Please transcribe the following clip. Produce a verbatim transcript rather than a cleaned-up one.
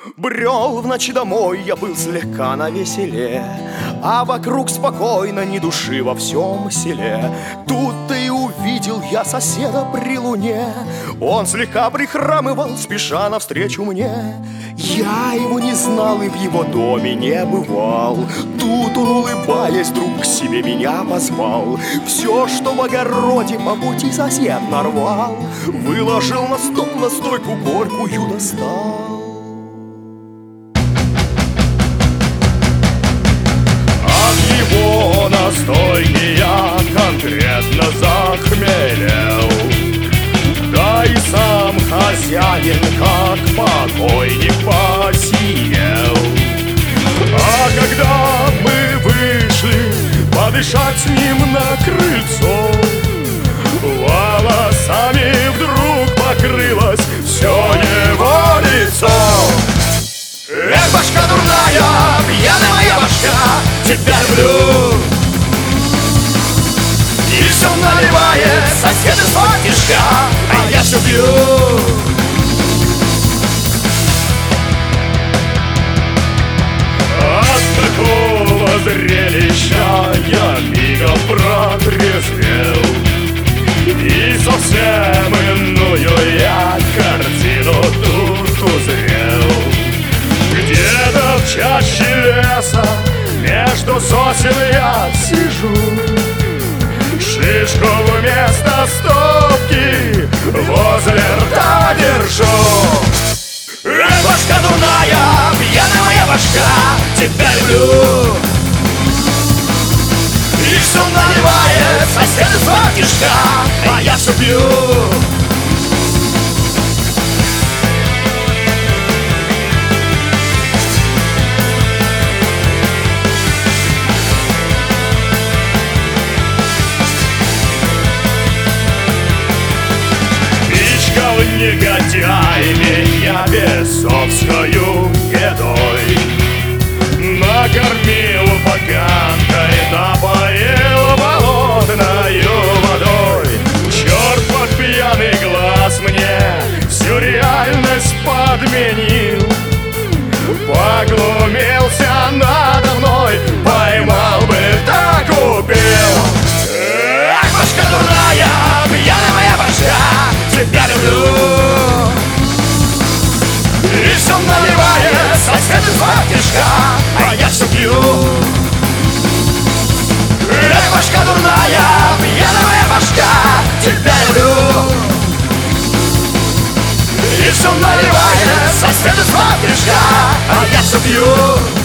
Брел в ночи домой, я был слегка навеселе, а вокруг спокойно, ни души во всем селе. Тут-то и увидел я соседа при луне. Он слегка прихрамывал, спеша навстречу мне. Я его не знал и в его доме не бывал. Тут он, улыбаясь, вдруг к себе меня позвал. Все, что в огороде по пути сосед нарвал, выложил на стол, на стойку горькую достал. Настойки я конкретно захмелел, да и сам хозяин, как покойник, посинел. А когда мы вышли подышать с ним на крыльцо, волосами вдруг покрылось все его лицо. Эх, башка дурная, пьяная моя башка, тебя люблю. И все наливает сосед из фартишка, а я все пью. От такого зрелища я мигом протрезвел, и совсем иную я картину тут узрел. Где-то в чаще леса между сосен я сижу, шишку вместо стопки возле рта держу. Эх, башка дурная, пьяная моя башка, тебя люблю. И все наливает сосед из фартишка, а я все пью. Негодяй меня бесовскою едой накормил поганкой, напоил болотною водой. Черт под пьяный глаз мне всю реальность подменил, поглумился надо мной, поймал бы, так убил. Ах, башка дурная, пьяная моя башка, тебя люблю. И все наливает сосед из фартишка, а я все пью. Эх, башка дурная, пьяная моя башка, тебя люблю. И все наливает сосед из фартишка, а я все пью.